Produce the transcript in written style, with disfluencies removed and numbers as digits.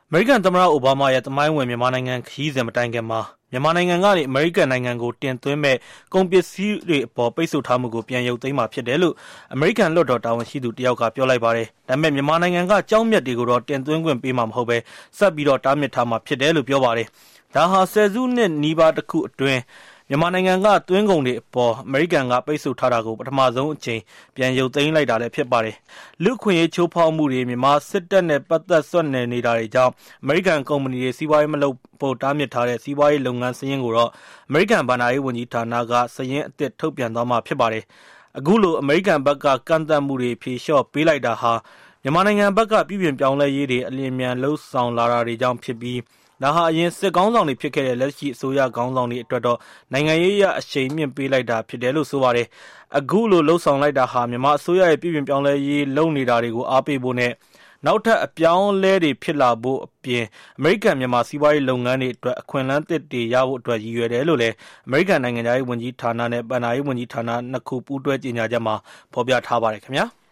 အမေရိကန်သမ္မတအိုဘားမားရဲ့သမိုင်းဝင်မြန်မာနိုင်ငံခရီးစဉ်မတိုင်ခင်မှာမြန်မာနိုင်ငံကနေအမေရိကန်နိုင်ငံကိုတင်သွင်းမဲ့ကုန်ပစ္စည်းတွေအပေါ်ပိတ်ဆို့ထားမှုကိုပြန်ရုပ်သိမ်းမှာဖြစ်တယ်လို့အမေရိကန်လွှတ်တော်တာဝန်ရှိသူတယောက်ကပြောလိုက်ပါတယ်။ဒါပေမဲ့မြန်မာနိုင်ငံကကြောင်းမြတ်တွေကိုတော့တင်သွင်းခွင့်ပေးမှာမဟုတ်ပဲဆက်ပြီးတော့တားမြစ်ထားမှာဖြစ်တယ်လို့ပြောပါတယ်။ဒါဟာဆယ်စုနှစ်နီးပါးတစ်ခုအတွင်းမြန်မာနိုင်ငံကသွင်းကုန်တွေအပေါ်အမေရိကန်ကပိတ်ဆို့ထားတာကိုပထမဆုံးအကြိမ်ပြန်ရုပ်သိမ်းလိုက်တာလည်းဖြစ်ပါတယ်။လူခွင့်ရေးချိုးဖောက်မှုတွေမြန်မာစစ်တပ်နဲ့ပတ်သက်ဆွတ်နယ်နေတာတွေကြောင့်အမေရိကန်ကုမ္ပဏီတွေစီးပွားရေးမလုပ်ဖို့တားမြစ်ထားတဲ့စီးပွားရေးလုပ်ငန်းစာရင်းကိုတော့အမေရိကန်ဘဏ္ဍာရေးဝန်ကြီးဌာနကစာရင်းအသစ်ထုတ်ပြန်သွားမှာဖြစ်ပါတယ်။အခုလိုအမေရိကန်ဘက်ကကန့်သတ်မှုတွေဖြေလျှော့ပေးလိုက်တာဟာမြန်မာနိုင်ငံဘက်ကပြည်ပြင်ပြောင်းလဲရေးတွေအလျင်မြန်လှုပ်ဆောင်လာတာတွေကြောင့်ဖြစ်ပြီးဒါဟာအရင်စစ်ကောင်းဆောင်တွေဖြစ်ခဲ့တဲ့လက်ရှိအစိုးရကောင်းဆောင်တွေအတွက်တော့နိုင်ငံရေးအရအရှိန်မြင့်ပေးလိုက်တာဖြစ်တယ်လို့ဆိုပါတယ်။အခုလိုလှုပ်ဆောင်လိုက်တာဟာမြန်မာအစိုးရရဲ့ပြည်ပြင်ပြောင်းလဲရေးလုပ်နေတာတွေကိုအားပေးဖို့နဲ့နောက်ထပ်အပြောင်းလဲတွေဖြစ်လာဖို့အပြင်အမေရိကန်မြန်မာစီးပွားရေးလုပ်ငန်းတွေအတွက်အခွင့်အလမ်းသစ်တွေရဖို့အတွက်ရည်ရွယ်တယ်လို့လည်းအမေရိကန်နိုင်ငံသားရေးဝန်ကြီးဌာနနဲ့ဘဏ္ဍာရေးဝန်ကြီးဌာနနှစ်ခုပူးတွဲကြေညာချက်မှာဖော်ပြထားပါတယ်ခင်ဗျာ။